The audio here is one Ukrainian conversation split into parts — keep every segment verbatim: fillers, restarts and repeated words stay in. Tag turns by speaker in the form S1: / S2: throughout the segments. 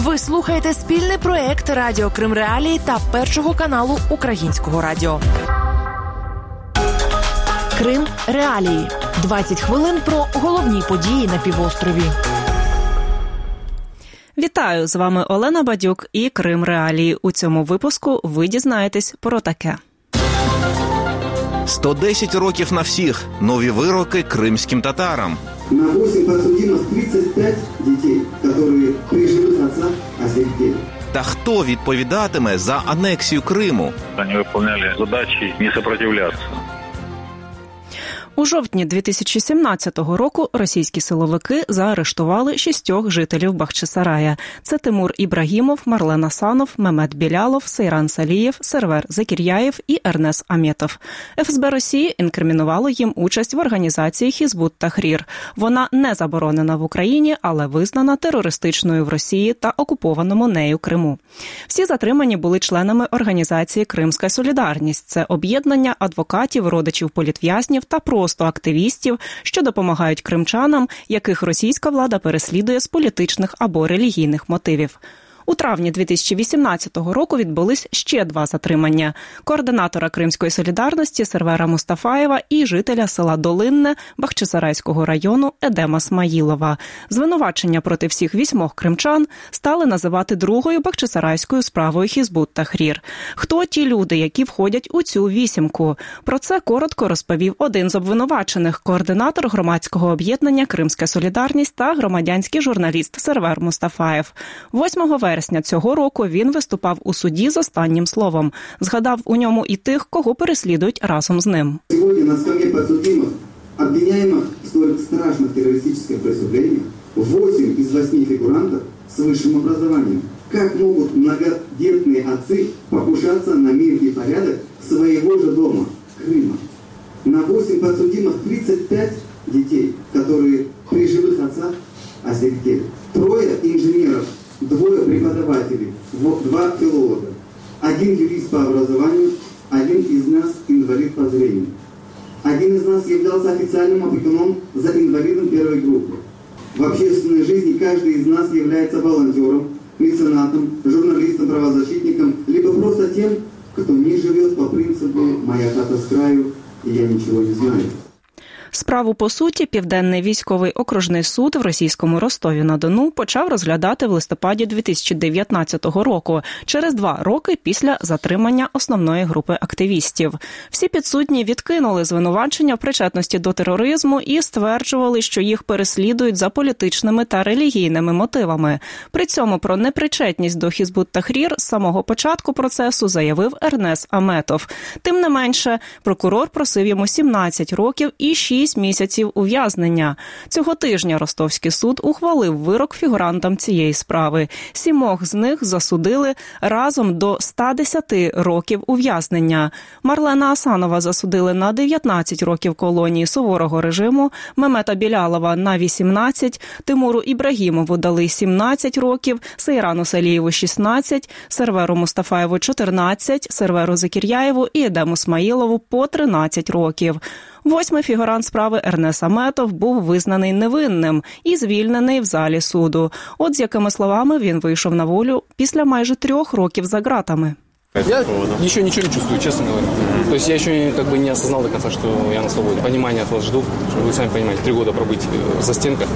S1: Ви слухаєте спільний проект Радіо Крим Реалії та Першого каналу Українського радіо. Крим Реалії. двадцять хвилин про головні події на півострові.
S2: Вітаю, з вами Олена Бадюк і Крим Реалії. У цьому випуску ви дізнаєтесь про таке.
S3: сто десять років на всіх. Нові вироки кримським татарам.
S4: На восемь подсудимых тридцать пять детей, которые при живых отцах осиротели.
S3: Та хто відповідатиме за анексію Криму?
S5: Вони виконували задачі не сопротивлятися.
S2: У жовтні дві тисячі сімнадцятого року російські силовики заарештували шістьох жителів Бахчисарая. Це Тимур Ібрагімов, Марлен Асанов, Мемет Білялов, Сейран Салієв, Сервер Закір'яєв і Ернес Аметов. еф ес бе Росії інкримінувало їм участь в організації Хізбут Тахрір. Вона не заборонена в Україні, але визнана терористичною в Росії та окупованому нею Криму. Всі затримані були членами організації «Кримська солідарність». Це об'єднання адвокатів, родичів політв'язнів та просто активістів, що допомагають кримчанам, яких російська влада переслідує з політичних або релігійних мотивів. У травні дві тисячі вісімнадцятого року відбулись ще два затримання – координатора Кримської солідарності Сервера Мустафаєва і жителя села Долинне Бахчисарайського району Едема Смаїлова. Звинувачення проти всіх вісьмох кримчан стали називати другою бахчисарайською справою Хізбут Тахрір. Хто ті люди, які входять у цю вісімку? Про це коротко розповів один з обвинувачених – координатор громадського об'єднання «Кримська солідарність» та громадянський журналіст Сервер Мустафаєв. восьмого вересня цього року він виступав у суді з останнім словом. Згадав у ньому і тих, кого переслідують разом з ним.
S4: Сьогодні на скам'ї підсудимих, обвиняемых в столь страшних терористичних преступлениях, восемь из восьми фигурантов с высшим образованием. Как могут многодетные отцы покушаться на мир и порядок своего же дома, Крыма? На восемь подсудимых тридцать пять детей, которые при живых отцах осиротели. Трое инженеров, двое преподавателей, два филолога, один юрист по образованию, один из нас инвалид по зрению. Один из нас являлся официальным опекуном за инвалидом первой группы. В общественной жизни каждый из нас является волонтером, меценатом, журналистом, правозащитником, либо просто тем, кто не живет по принципу «моя хата с краю, и я ничего не знаю».
S2: Справу по суті Південний військовий окружний суд в російському Ростові-на-Дону почав розглядати в листопаді дві тисячі дев'ятнадцятого року, через два роки після затримання основної групи активістів. Всі підсудні відкинули звинувачення в причетності до тероризму і стверджували, що їх переслідують за політичними та релігійними мотивами. При цьому про непричетність до Хізбут Тахрір з самого початку процесу заявив Ернес Аметов. Тим не менше, прокурор просив йому сімнадцять років і шість місяців ув'язнення. Цього тижня Ростовський суд ухвалив вирок фігурантам цієї справи. Сімох з них засудили разом до ста десяти років ув'язнення. Марлена Асанова засудили на дев'ятнадцять років колонії суворого режиму, Мемета Білялова на вісімнадцять, Тимуру Ібрагімову дали сімнадцять років, Сейрану Салієву шістнадцять, Серверу Мустафаєву чотирнадцять, Серверу Закір'яєву і Едему Смаїлову по тринадцять років. Восьмий фігурант справи Ернес Аметов був визнаний невинним і звільнений в залі суду. От з якими словами він вийшов на волю після майже трьох років за ґратами.
S6: Я еще ничего не чувствую, честно говоря. То есть я еще как бы не осознал до конца, что я на свободе. Понимание от вас жду, вы сами понимаете, три года пробыть за стенкой.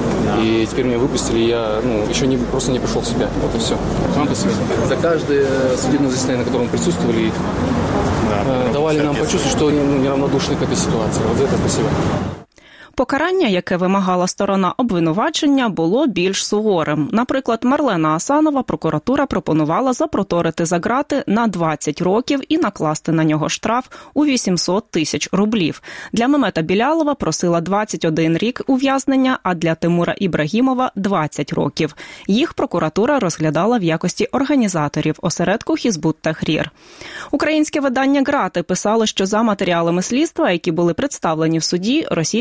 S6: И теперь меня выпустили, я ну, еще не, просто не пришел в себя. Вот и все. Вам спасибо. За каждое судебное заседание, на котором присутствовали, да, давали нам почувствовать, что ну, неравнодушны к этой ситуации. Вот за это спасибо.
S2: Покарання, яке вимагала сторона обвинувачення, було більш суворим. Наприклад, Марлена Асанова прокуратура пропонувала запроторити за ґрати на двадцять років і накласти на нього штраф у вісімсот тисяч рублів. Для Мемета Білялова просила двадцять один рік ув'язнення, а для Тимура Ібрагімова – двадцять років. Їх прокуратура розглядала в якості організаторів осередку Хізбут Тахрір. Українське видання «Грати» писало, що за матеріалами слідства, які були представлені в суді, російські спецслужби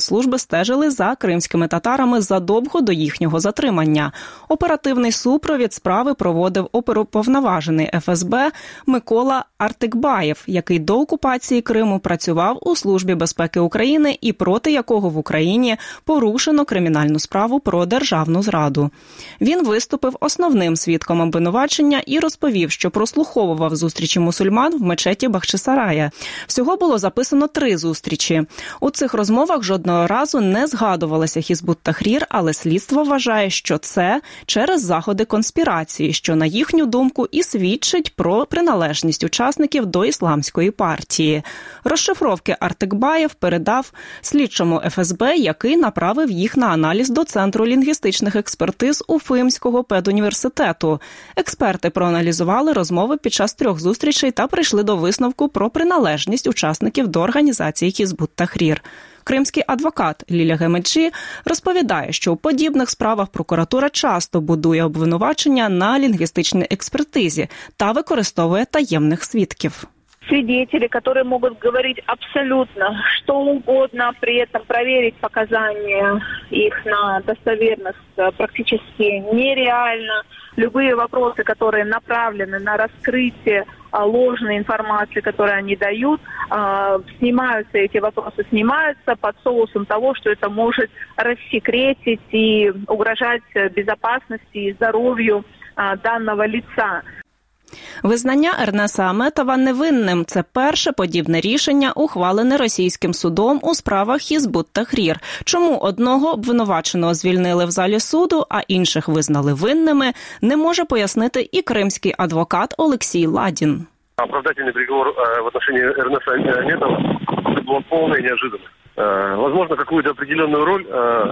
S2: спецслужби стежили за кримськими татарами задовго до їхнього затримання. Оперативний супровід справи проводив оперуповноважений еф ес бе Микола Артикбаєв, який до окупації Криму працював у Службі безпеки України і проти якого в Україні порушено кримінальну справу про державну зраду. Він виступив основним свідком обвинувачення і розповів, що прослуховував зустрічі мусульман в мечеті Бахчисарая. Всього було записано три зустрічі. У цих розмовах жодного разу не згадувалося Хізбут-Тахрір, але слідство вважає, що це через заходи конспірації, що, на їхню думку, і свідчить про приналежність учасників до ісламської партії. Розшифровки Артикбаєв передав слідчому еф ес бе, який направив їх на аналіз до Центру лінгвістичних експертиз Уфимського педуніверситету. Експерти проаналізували розмови під час трьох зустрічей та прийшли до висновку про приналежність учасників до організації Хізбут-Тахрір. Кримський адвокат Ліля Гемеджі розповідає, що у подібних справах прокуратура часто будує обвинувачення на лінгвістичній експертизі та використовує таємних свідків.
S7: Свидетели, которые могут говорить абсолютно что угодно, при этом проверить показания их на достоверность практически нереально. Любые вопросы, которые направлены на раскрытие ложной информации, которую они дают, снимаются, эти вопросы снимаются под соусом того, что это может рассекретить и угрожать безопасности и здоровью данного лица.
S2: Визнання Ернеса Аметова невинним – це перше подібне рішення, ухвалене російським судом у справах Хізбут-Тахрір. Чому одного обвинуваченого звільнили в залі суду, а інших визнали винними, не може пояснити і кримський адвокат Олексій Ладін.
S8: Оправдательный приговор в отношении Эрнеста Аметова была полная неожиданность. Возможно, какую-то определенную роль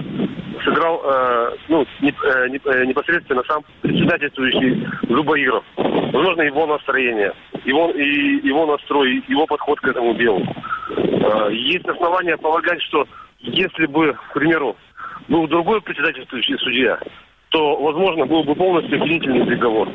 S8: сыграл ну, непосредственно сам председательствующий Зубаиров. Возможно, его настроение, его, и, его настрой, его подход к этому делу. Есть основания полагать, что если бы, к примеру, был другой председательствующий судья, то, возможно, был бы полностью обвинительный приговор.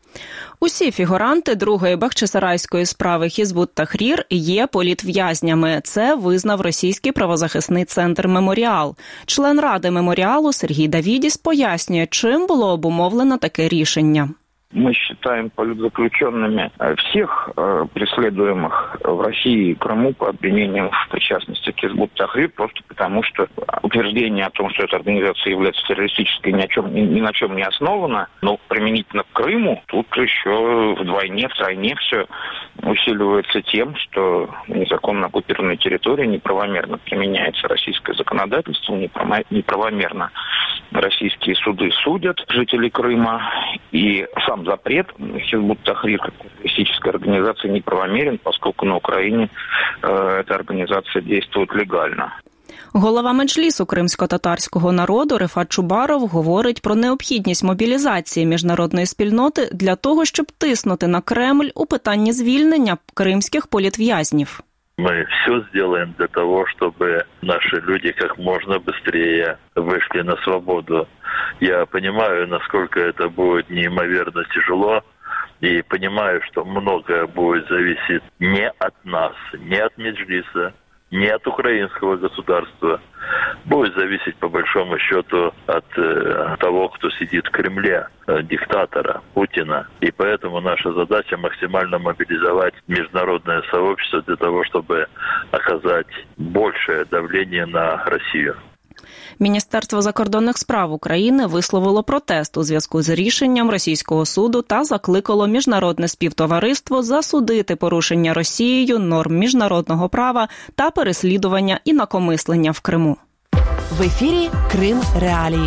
S2: Усі фігуранти другої бахчисарайської справи Хізбут-Тахрір є політв'язнями. Це визнав російський правозахисний центр «Меморіал». Член ради «Меморіалу» Сергій Давідіс пояснює, чим було обумовлено таке рішення.
S9: Мы считаем политзаключенными всех э, преследуемых в России и Крыму по обвинениям в причастности к Хизбут-Тахрир, просто потому что утверждение о том, что эта организация является террористической, ни, о чем, ни, ни на чем не основано. Но применительно к Крыму тут еще вдвойне, втройне все усиливается тем, что на незаконно оккупированной территории неправомерно применяется российское законодательство, неправомерно российские суды судят жителей Крыма, и сам запрет Хизбут-Тахрир как террористической организации неправомерен, поскольку на Украине э, эта организация действует легально.
S2: Голова Меджлісу кримсько-татарського народу Рифат Чубаров говорить про необхідність мобілізації міжнародної спільноти для того, щоб тиснути на Кремль у питанні звільнення кримських політв'язнів.
S5: Мы все сделаем для того, чтобы наши люди как можно быстрее вышли на свободу. Я понимаю, насколько это будет неимоверно тяжело, и понимаю, что многое будет зависеть не от нас, не от Меджлиса, не от украинского государства. Будет зависеть, по большому счету, от э, того, кто сидит в Кремле, э, диктатора Путина. И поэтому наша задача максимально мобилизовать международное сообщество для того, чтобы оказать большее давление на Россию.
S2: Міністерство закордонних справ України висловило протест у зв'язку з рішенням російського суду та закликало міжнародне співтовариство засудити порушення Росією норм міжнародного права та переслідування інакомислення в Криму.
S1: В ефірі Крим Реалії.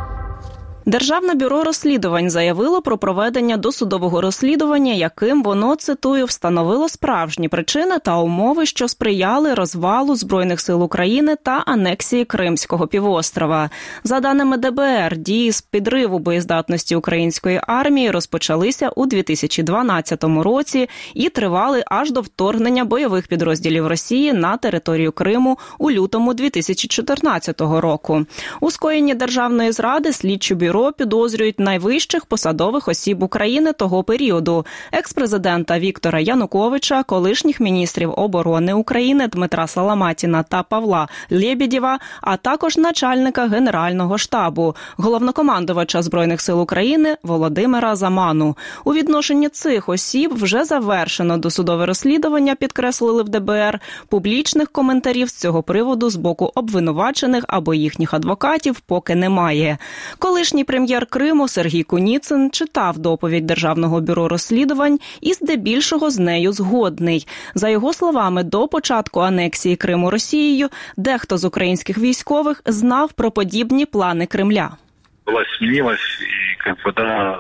S1: Державне бюро розслідувань заявило про проведення досудового розслідування, яким воно, цитую, встановило справжні причини та умови, що сприяли розвалу Збройних сил України та анексії Кримського півострова. За даними де бе ер, дії з підриву боєздатності української армії розпочалися у дві тисячі дванадцятому році і тривали аж до вторгнення бойових підрозділів Росії на територію Криму у лютому дві тисячі чотирнадцятого року. У скоєнні державної зради слідчі бюро бюро підозрюють найвищих посадових осіб України того періоду – екс-президента Віктора Януковича, колишніх міністрів оборони України Дмитра Саламатіна та Павла Лєбєдєва, а також начальника Генерального штабу, головнокомандувача Збройних сил України Володимира Заману. У відношенні цих осіб вже завершено досудове розслідування, підкреслили в ДБР. Публічних коментарів з цього приводу з боку обвинувачених або їхніх адвокатів поки немає. Колишній прем'єр Криму Сергій Куніцин читав доповідь Державного бюро розслідувань і здебільшого з нею згодний. За його словами, до початку анексії Криму Росією дехто з українських військових знав про подібні плани Кремля.
S10: Власть сменилась, и как бы, да,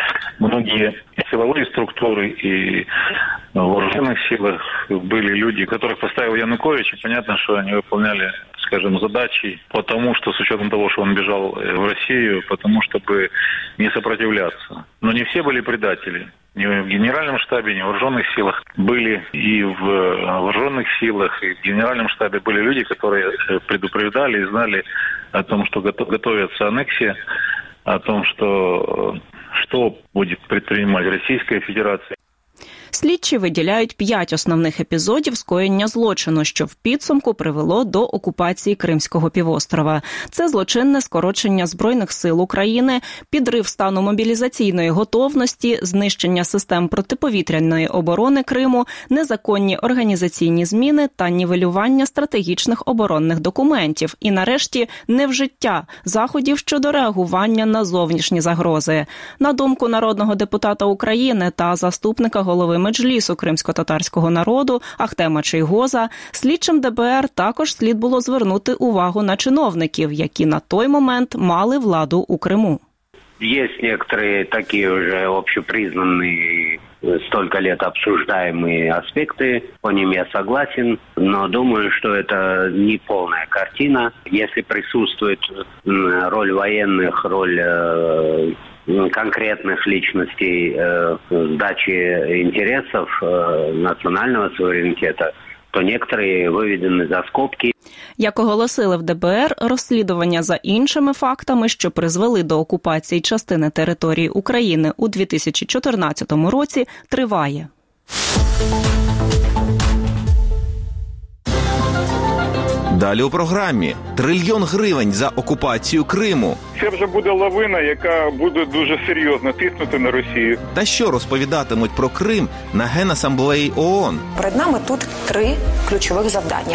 S10: многие силовые структуры и в вооруженных силах были люди, которых поставил Янукович, и понятно, что они выполняли, скажем, задачи, потому что, с учетом того, что он бежал в Россию, потому чтобы не сопротивляться. Но не все были предатели. Ни в Генеральном штабе, ни в вооруженных силах. Были и в вооруженных силах, и в Генеральном штабе были люди, которые предупреждали и знали о том, что готовится аннексия, о том, что, что будет предпринимать Российская Федерация.
S1: Слідчі виділяють п'ять основних епізодів скоєння злочину, що в підсумку привело до окупації Кримського півострова. Це злочинне скорочення Збройних сил України, підрив стану мобілізаційної готовності, знищення систем протиповітряної оборони Криму, незаконні організаційні зміни та нівелювання стратегічних оборонних документів і, нарешті, невжиття заходів щодо реагування на зовнішні загрози. На думку народного депутата України та заступника голови Меджлісу кримсько-татарського народу Ахтема Чийгоза, слідчим ДБР також слід було звернути увагу на чиновників, які на той момент мали владу у Криму.
S11: Есть некоторые такие уже общепризнанные, столько лет обсуждаемые аспекты, по ним я согласен, но думаю, что это не полная картина. Если присутствует роль военных, роль конкретных личностей э, сдачи интересов э, национального суверенитета, то некоторые виведені за скобки.
S1: Як оголосили в ДБР, розслідування за іншими фактами, що призвели до окупації частини території України у дві тисячі чотирнадцятому році, триває.
S3: Далі у програмі трильйон гривень за окупацію Криму.
S12: Це вже буде лавина, яка буде дуже серйозно тиснути на Росію.
S3: Та що розповідатимуть про Крим на Генасамблеї ООН?
S13: Перед нами тут три ключових завдання.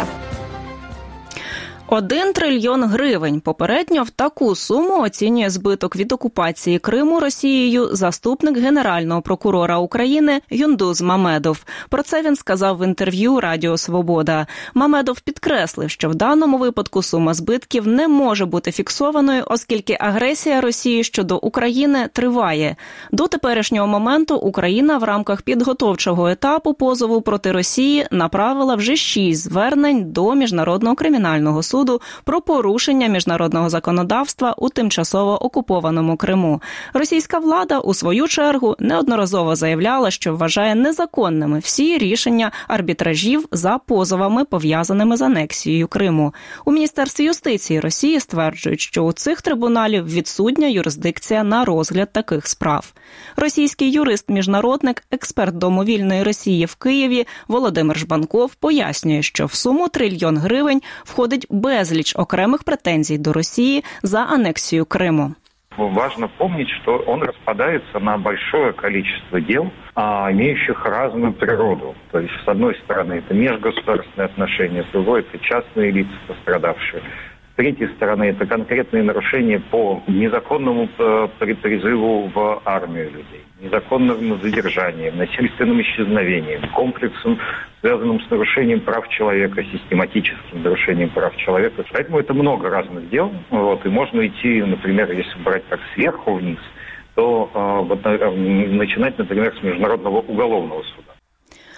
S1: Один трильйон гривень. Попередньо в таку суму оцінює збиток від окупації Криму Росією заступник Генерального прокурора України Юндуз Мамедов. Про це він сказав в інтерв'ю Радіо Свобода. Мамедов підкреслив, що в даному випадку сума збитків не може бути фіксованою, оскільки агресія Росії щодо України триває. До теперішнього моменту Україна в рамках підготовчого етапу позову проти Росії направила вже шість звернень до Міжнародного кримінального суду про порушення міжнародного законодавства у тимчасово окупованому Криму. Російська влада, у свою чергу, неодноразово заявляла, що вважає незаконними всі рішення арбітражів за позовами, пов'язаними з анексією Криму. У Міністерстві юстиції Росії стверджують, що у цих трибуналів відсутня юрисдикція на розгляд таких справ. Російський юрист-міжнародник, експерт Дому вільної Росії в Києві Володимир Жбанков пояснює, що в суму трильйон гривень входить безліч окремих претензій до Росії за анексію Криму.
S14: Важно помнить, что он распадается на большое количество дел, имеющих разную природу. То есть, с одной стороны, это межгосударственные отношения, с другой – это частные лица, пострадавшие. С третьей стороны, это конкретные нарушения по незаконному призыву в армию людей, незаконным задержаниям, насильственным исчезновением, комплексом, связанным с нарушением прав человека, систематическим нарушением прав человека. Поэтому это много разных дел. Вот, и можно идти, например, если брать так сверху вниз, то э, вот, э, начинать, например, с Международного уголовного суда.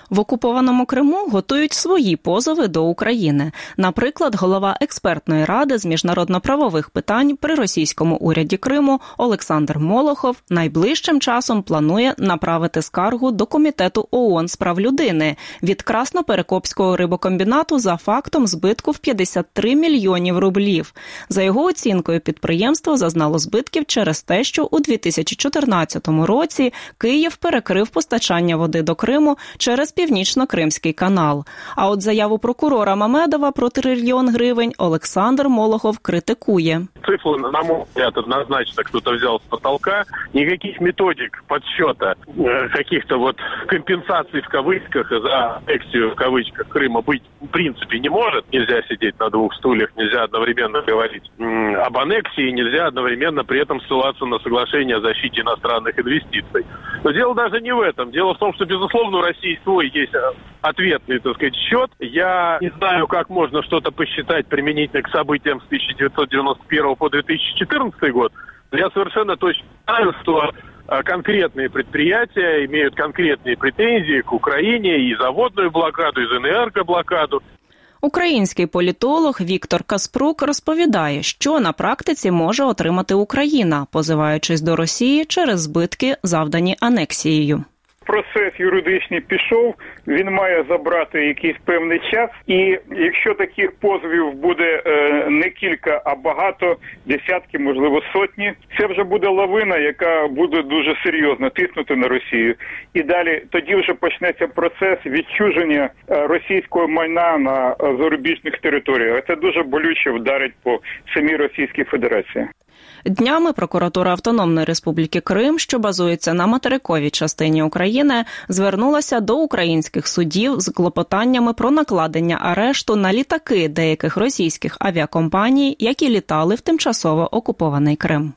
S1: В окупованому Криму готують свої позови до України. Наприклад, голова експертної ради з міжнародно-правових питань при російському уряді Криму Олександр Молохов найближчим часом планує направити скаргу до Комітету ООН з прав людини від Красноперекопського рибокомбінату за фактом збитку в п'ятдесят три мільйонів рублів. За його оцінкою, підприємство зазнало збитків через те, що у дві тисячі чотирнадцятому році Київ перекрив постачання води до Криму через Північно-Кримський канал. А от заяву прокурора Мамедова про трильйон гривень Олександр Молохов критикує.
S8: Цифру, на мой взгляд, однозначно кто-то взял с потолка. Никаких методик подсчета э, каких-то вот компенсаций в кавычках за аннексию в кавычках Крыма быть в принципе не может. Нельзя сидеть на двух стульях, нельзя одновременно говорить м, об аннексии, нельзя одновременно при этом ссылаться на соглашение о защите иностранных инвестиций. Но дело даже не в этом. Дело в том, что, безусловно, у России свой есть ответный, так сказать, счет. Я не знаю, как можно что-то посчитать применительно к событиям с тысяча девятьсот девяносто первого по две тысячи четырнадцатый год. Я совершенно точно знаю, что конкретные предприятия имеют конкретные претензии к Украине и за водную блокаду, и за энергоблокаду.
S1: Український політолог Віктор Каспрук розповідає, що на практиці може отримати Україна, позиваючись до Росії через збитки, завдані анексією.
S12: Процес юридичний пішов, він має забрати якийсь певний час, і якщо таких позовів буде е, не кілька, а багато, десятки, можливо сотні, це вже буде лавина, яка буде дуже серйозно тиснути на Росію. І далі тоді вже почнеться процес відчуження російського майна на зарубіжних територіях. Це дуже болюче вдарить по самій Російській Федерації.
S1: Днями прокуратура Автономної Республіки Крим, що базується на материковій частині України, звернулася до українських судів з клопотаннями про накладення арешту на літаки деяких російських авіакомпаній, які літали в тимчасово окупований Крим.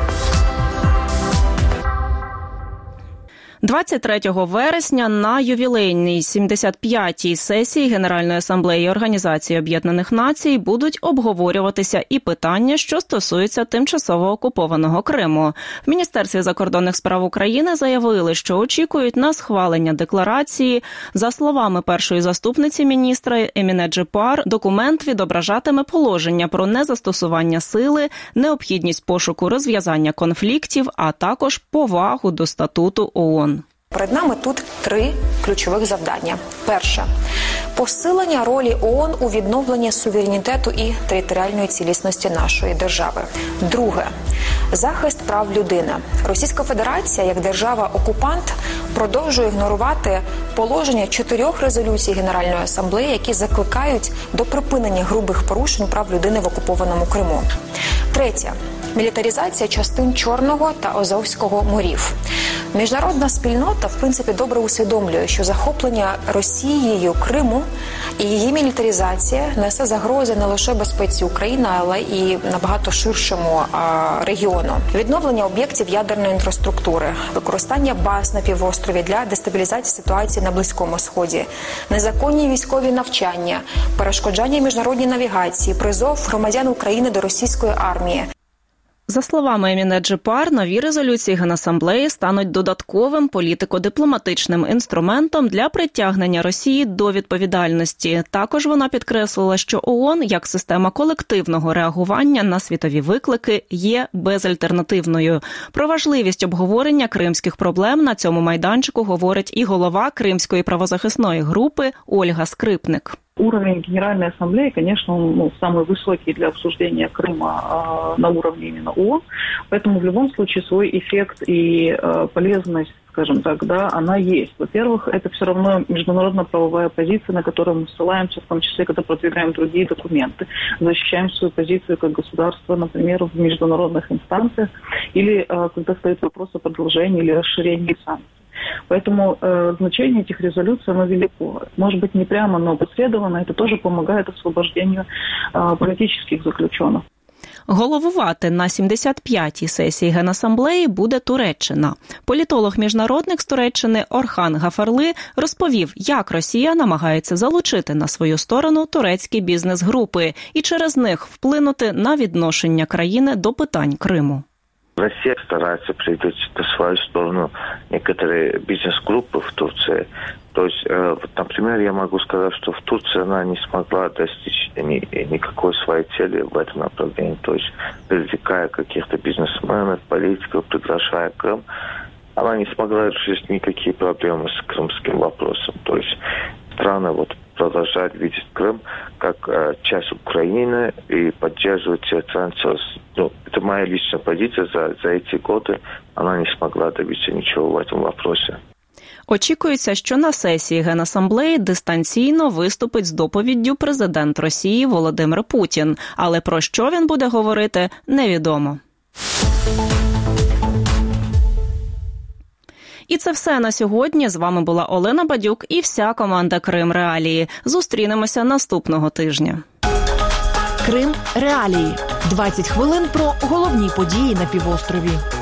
S1: двадцять третього вересня на ювілейній сімдесят п'ятій сесії Генеральної асамблеї Організації Об'єднаних Націй будуть обговорюватися і питання, що стосуються тимчасово окупованого Криму. В Міністерстві закордонних справ України заявили, що очікують на схвалення декларації. За словами першої заступниці міністра Еміне Джипар, документ відображатиме положення про незастосування сили, необхідність пошуку розв'язання конфліктів, а також повагу до статуту ООН.
S13: Перед нами тут три ключових завдання. Перше – посилення ролі ООН у відновленні суверенітету і територіальної цілісності нашої держави. Друге – захист прав людини. Російська Федерація, як держава-окупант, продовжує ігнорувати положення чотирьох резолюцій Генеральної асамблеї, які закликають до припинення грубих порушень прав людини в окупованому Криму. Третє – мілітаризація частин Чорного та Азовського морів. Міжнародна спільнота, в принципі, добре усвідомлює, що захоплення Росією Криму і її мілітаризація несе загрози не лише безпеці України, але і набагато ширшому а, регіону. Відновлення об'єктів ядерної інфраструктури, використання баз на півострові для дестабілізації ситуації на Близькому Сході, незаконні військові навчання, перешкоджання міжнародній навігації, призов громадян України до російської армії.
S1: За словами Еміне Джипар, нові резолюції Генасамблеї стануть додатковим політико-дипломатичним інструментом для притягнення Росії до відповідальності. Також вона підкреслила, що ООН, як система колективного реагування на світові виклики, є безальтернативною. Про важливість обговорення кримських проблем на цьому майданчику говорить і голова Кримської правозахисної групи Ольга Скрипник.
S15: Уровень Генеральной Ассамблеи, конечно, он, ну, самый высокий для обсуждения Крыма э, на уровне именно ООН. Поэтому в любом случае свой эффект и э, полезность, скажем так, да, она есть. Во-первых, это все равно международно-правовая позиция, на которую мы ссылаемся, в том числе, когда продвигаем другие документы. Защищаем свою позицию как государство, например, в международных инстанциях, или э, когда стоит вопрос о продолжении или расширении санкций. Поэтому э, значение этих резолюций, оно велико. Может быть, не прямо, но опосредованно. Это тоже помогает освобождению э, политических заключенных.
S1: Головувати на сімдесят п'ятій сесії Генасамблеї буде Туреччина. Політолог-міжнародник з Туреччини Орхан Гафарли розповів, як Росія намагається залучити на свою сторону турецькі бізнес-групи і через них вплинути на відношення країни до питань Криму.
S16: Россия старается привлечь на свою сторону некоторые бизнес-группы в Турции. То есть э, вот, например, я могу сказать, что в Турции она не смогла достичь ни, никакой своей цели в этом направлении. То есть, привлекая каких-то бизнесменов, политиков, приглашая Крым, она не смогла решить никакие проблемы с крымским вопросом. То есть, страны вот продолжают видеть Крым как э, часть Украины и поддерживать санкции. Ну, это моя личная позиция. За, за эти годы она не смогла добиться ничего в этом вопросе.
S1: Очікується, що на сесії Генасамблеї дистанційно виступить з доповіддю президент Росії Володимир Путін. Але про що він буде говорити, невідомо. І це все на сьогодні. З вами була Олена Бадюк і вся команда Крим Реалії. Зустрінемося наступного тижня.
S2: Крим Реалії. двадцять хвилин про головні події на півострові.